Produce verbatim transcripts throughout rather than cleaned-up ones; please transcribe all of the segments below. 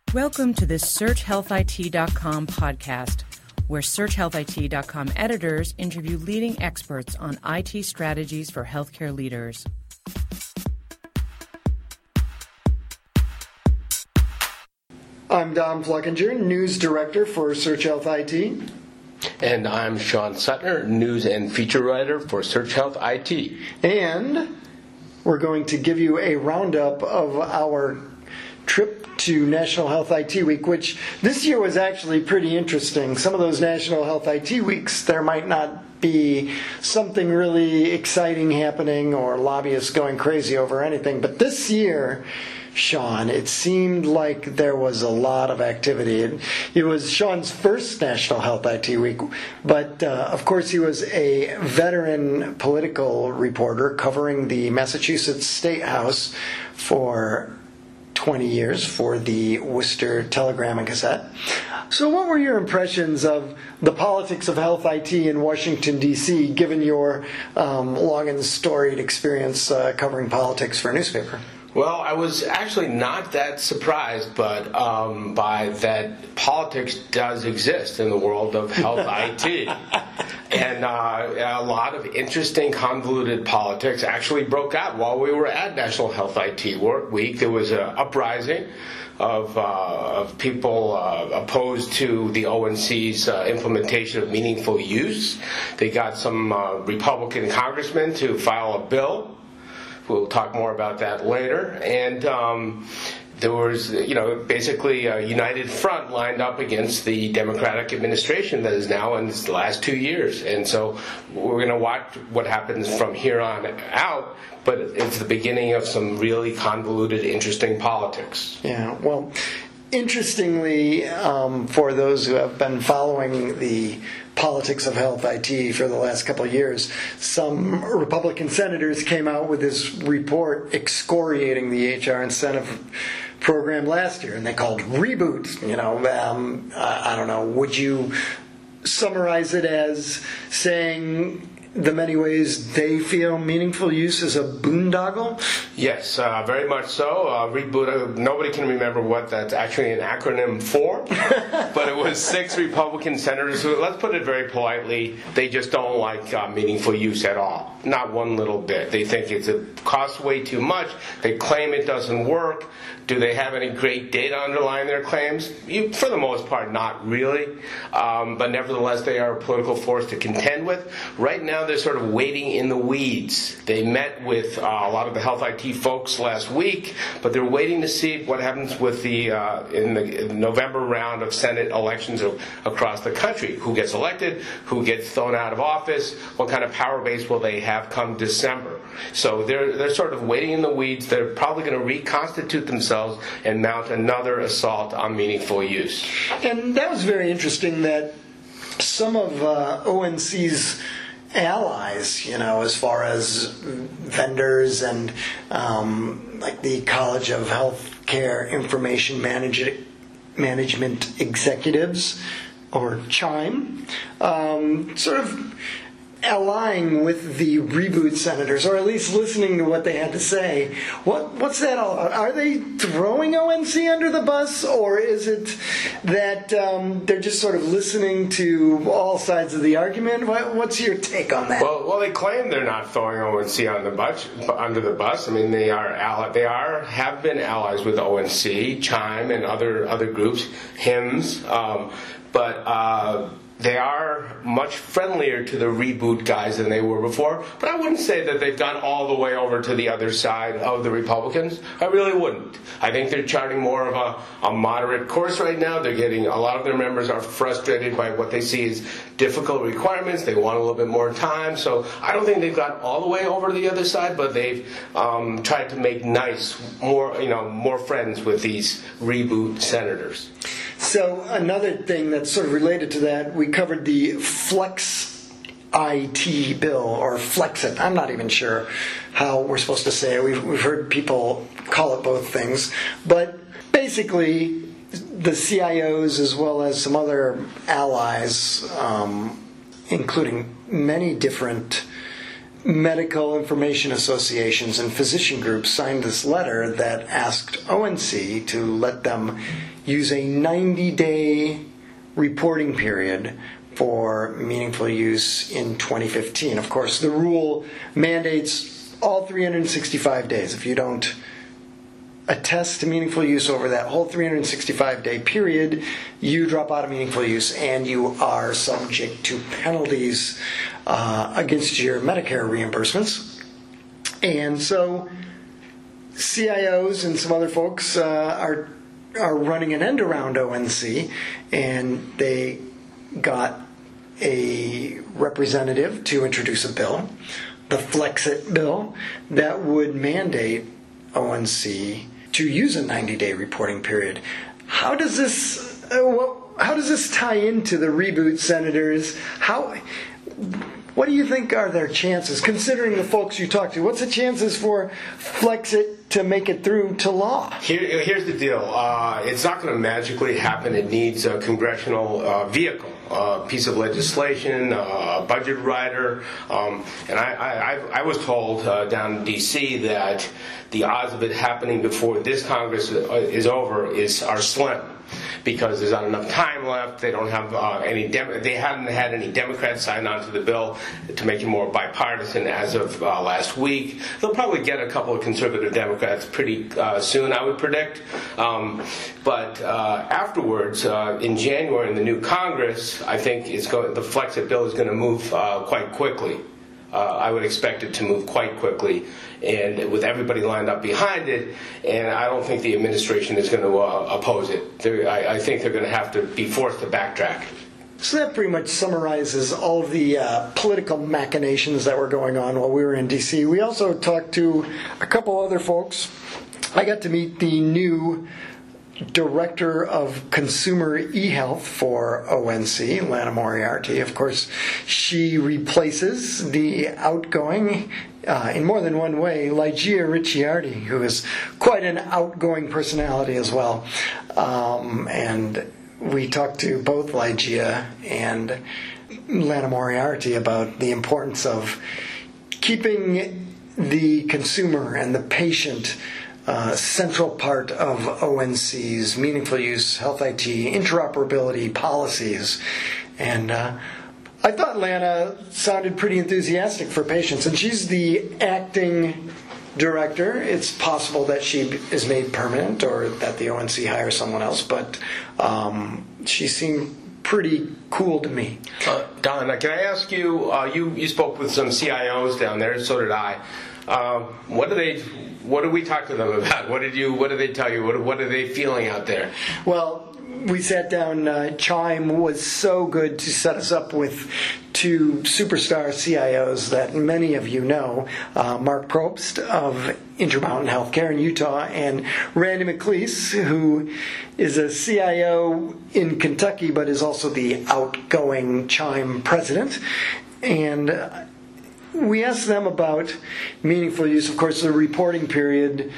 Welcome to the Search Health I T dot com podcast, where Search Health I T dot com editors interview leading experts on I T strategies for healthcare leaders. I'm Don Fluckinger, News Director for Search Health I T. And I'm Sean Sutner, News and Feature Writer for Search Health I T. And we're going to give you a roundup of our trip to National Health I T Week, which this year was actually pretty interesting. Some of those National Health I T Weeks, there might not be something really exciting happening or lobbyists going crazy over anything. But this year, Sean, it seemed like there was a lot of activity. It, it was Sean's first National Health I T Week, but uh, of course he was a veteran political reporter covering the Massachusetts State House for twenty years for the Worcester Telegram and Gazette. So what were your impressions of the politics of health I T in Washington, D C, given your um, long and storied experience uh, covering politics for a newspaper? Well, I was actually not that surprised, but um, by that politics does exist in the world of health I T. And uh, a lot of interesting, convoluted politics actually broke out while we were at National Health I T Week. There was an uprising of, uh, of people uh, opposed to the O N C's uh, implementation of meaningful use. They got some uh, Republican congressmen to file a bill. We'll talk more about that later. And um, there was, you know, basically a united front lined up against the Democratic administration that is now in the last two years. And so we're going to watch what happens from here on out, but it's the beginning of some really convoluted, interesting politics. Yeah, well, interestingly, um, for those who have been following the politics of health I T for the last couple of years, some Republican senators came out with this report excoriating the H R incentive program last year, and they called Reboot. You know, um, I, I don't know. Would you summarize it as saying the many ways they feel meaningful use is a boondoggle? Yes, uh, very much so. Uh, Reboot, uh, nobody can remember what that's actually an acronym for, but it was six Republican senators who, let's put it very politely, they just don't like uh, meaningful use at all. Not one little bit. They think it's a costs way too much. They claim it doesn't work. Do they have any great data underlying their claims? You, for the most part, not really. Um, but nevertheless, they are a political force to contend with. Right now, they're sort of waiting in the weeds. They met with uh, a lot of the health I T folks last week, but they're waiting to see what happens with the uh, in the in November round of Senate elections of, across the country. Who gets elected? Who gets thrown out of office? What kind of power base will they have come December? So they're they're sort of waiting in the weeds. They're probably going to reconstitute themselves and mount another assault on meaningful use. And that was very interesting that some of uh, O N C's allies, you know, as far as vendors and um, like the College of Healthcare Information Manage- Management Executives, or CHIME, um, sort of allying with the Reboot senators, or at least listening to what they had to say. What what's that all about? Are they throwing O N C under the bus, or is it that um, they're just sort of listening to all sides of the argument? What, what's your take on that? Well, well, they claim they're not throwing O N C on the bus, under the bus. I mean, they are ally, they are have been allies with O N C, CHIME, and other other groups, HIMSS, um, but. Uh, They are much friendlier to the Reboot guys than they were before, but I wouldn't say that they've gone all the way over to the other side of the Republicans. I really wouldn't. I think they're charting more of a, a moderate course right now. They're getting, a lot of their members are frustrated by what they see as difficult requirements. They want a little bit more time, so I don't think they've got all the way over to the other side, but they've um, tried to make nice, more, you know, more friends with these Reboot senators. So another thing that's sort of related to that, we covered the Flex I T bill, or Flexit. I'm not even sure how we're supposed to say it. We've, we've heard people call it both things. But basically, the C I Os, as well as some other allies, um, including many different medical information associations and physician groups signed this letter that asked O N C to let them use a ninety-day reporting period for meaningful use in twenty fifteen. Of course, the rule mandates all three hundred sixty-five days. If you don't attest to meaningful use over that whole three hundred sixty-five day period, you drop out of meaningful use and you are subject to penalties uh, against your Medicare reimbursements. And so C I Os and some other folks uh, are are running an end around O N C, and they got a representative to introduce a bill, the Flexit bill, that would mandate O N C to use a ninety-day reporting period. How does this uh, what, how does this tie into the reboot, senators? How what do you think are their chances, considering the folks you talk to? What's the chances for Flexit to make it through to law? Here, here's the deal. Uh, it's not going to magically happen. It needs a congressional uh, vehicle, a piece of legislation, a budget rider. Um, and I, I, I was told uh, down in D C that the odds of it happening before this Congress is over is are slim, because there's not enough time left. They don't have uh, any. Dem- they haven't had any Democrats sign on to the bill to make it more bipartisan as of uh, last week. They'll probably get a couple of conservative Democrats pretty uh, soon, I would predict. Um, but uh, afterwards, uh, in January, in the new Congress, I think it's going. The Flexit bill is going to move uh, quite quickly. Uh, I would expect it to move quite quickly, and with everybody lined up behind it, and I don't think the administration is going to uh, oppose it. I, I think they're going to have to be forced to backtrack. So that pretty much summarizes all the uh, political machinations that were going on while we were in D C. We also talked to a couple other folks. I got to meet the new Director of Consumer eHealth for O N C, Lana Moriarty. Of course, she replaces the outgoing, uh, in more than one way, Lygia Ricciardi, who is quite an outgoing personality as well. Um, and we talked to both Lygia and Lana Moriarty about the importance of keeping the consumer and the patient Uh, central part of O N C's meaningful use, health I T, interoperability policies. And uh, I thought Lana sounded pretty enthusiastic for patients. And she's the acting director. It's possible that she is made permanent or that the O N C hires someone else. But um, she seemed pretty cool to me. Uh, Don, can I ask you, uh, you, you spoke with some C I Os down there, so did I. Uh, what do they... What did we talk to them about? What did you? What did they tell you? What, what are they feeling out there? Well, we sat down. Uh, Chime was so good to set us up with two superstar C I Os that many of you know, uh, Mark Probst of Intermountain Healthcare in Utah, and Randy McLeese, who is a C I O in Kentucky, but is also the outgoing Chime president. And Uh, we asked them about meaningful use. Of course, the reporting period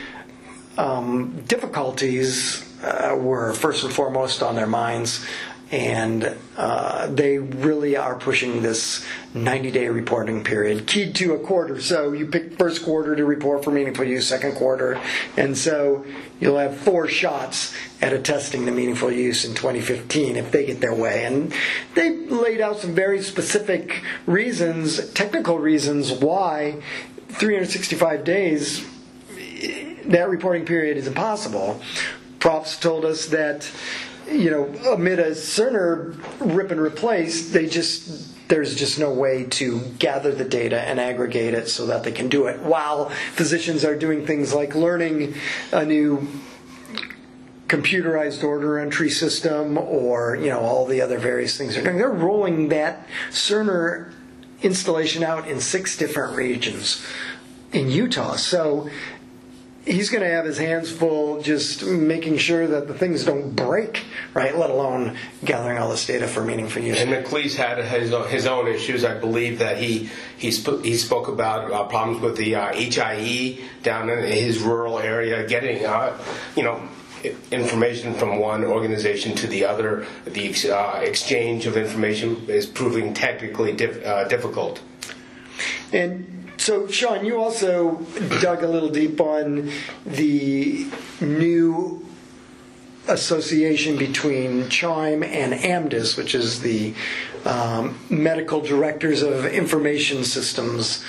um, difficulties uh, were first and foremost on their minds, and uh, they really are pushing this ninety-day reporting period, keyed to a quarter. So you pick first quarter to report for meaningful use, second quarter, and so you'll have four shots at attesting to meaningful use in twenty fifteen if they get their way. And they laid out some very specific reasons, technical reasons, why three hundred sixty-five days, that reporting period is impossible. Props told us that, you know, amid a Cerner rip and replace, they just there's just no way to gather the data and aggregate it so that they can do it while physicians are doing things like learning a new computerized order entry system, or, you know, all the other various things they're doing. They're rolling that Cerner installation out in six different regions in Utah. So he's going to have his hands full just making sure that the things don't break, right, let alone gathering all this data for meaningful use. And McLeese had his own, his own issues. I believe that he he, sp- he spoke about uh, problems with the uh, H I E down in his rural area, getting, uh, you know, information from one organization to the other. The uh, exchange of information is proving technically dif- uh, difficult. And So, Sean, you also dug a little deep on the new association between CHIME and AMDIS, which is the um, Medical Directors of Information Systems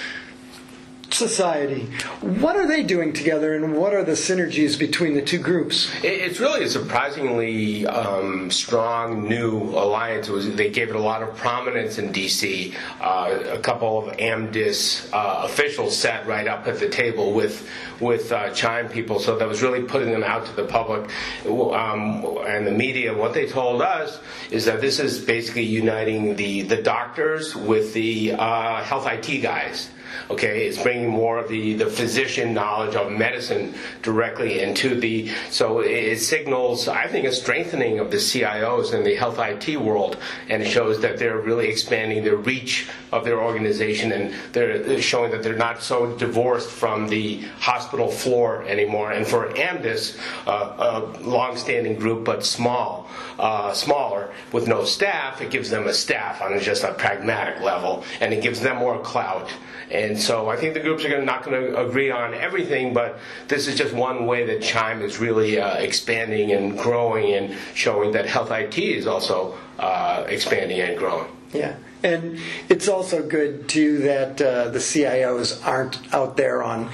Society. What are they doing together, and what are the synergies between the two groups? It's really a surprisingly um, strong new alliance. It was, they gave it a lot of prominence in D C. Uh, a couple of AMDIS uh, officials sat right up at the table with with uh, CHIME people, so that was really putting them out to the public um, and the media. What they told us is that this is basically uniting the, the doctors with the uh, health I T guys. Okay, it's bringing more of the, the physician knowledge of medicine directly into the, so it signals, I think, a strengthening of the C I Os in the health I T world, and it shows that they're really expanding the reach of their organization, and they're showing that they're not so divorced from the hospital floor anymore. And for AMDIS, uh, a long-standing group but small, uh, smaller, with no staff, it gives them a staff on just a pragmatic level, and it gives them more clout. And so I think the groups are gonna, not going to agree on everything, but this is just one way that CHIME is really uh, expanding and growing and showing that health I T is also uh, expanding and growing. Yeah, and it's also good, too, that uh, the C I Os aren't out there on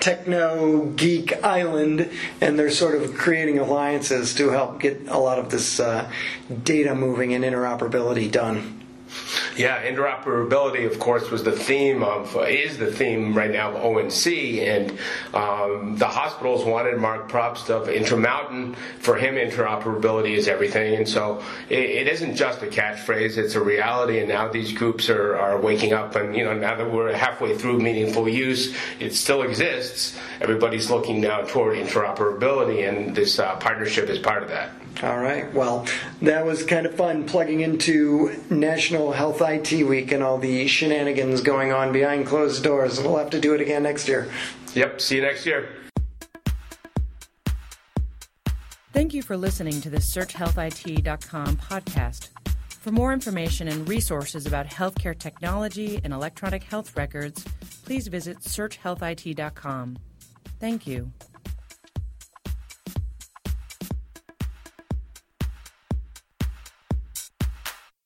Techno Geek Island, and they're sort of creating alliances to help get a lot of this uh, data moving and interoperability done. Yeah, interoperability, of course, was the theme of, uh, is the theme right now of O N C, and um, the hospitals wanted Mark Probst of Intermountain. For him, interoperability is everything, and so it, it isn't just a catchphrase, it's a reality, and now these groups are, are waking up, and you know, now that we're halfway through meaningful use, it still exists. Everybody's looking now toward interoperability, and this uh, partnership is part of that. All right. Well, that was kind of fun plugging into National Health I T Week and all the shenanigans going on behind closed doors. We'll have to do it again next year. Yep. See you next year. Thank you for listening to the search health I T dot com podcast. For more information and resources about healthcare technology and electronic health records, please visit search health I T dot com. Thank you.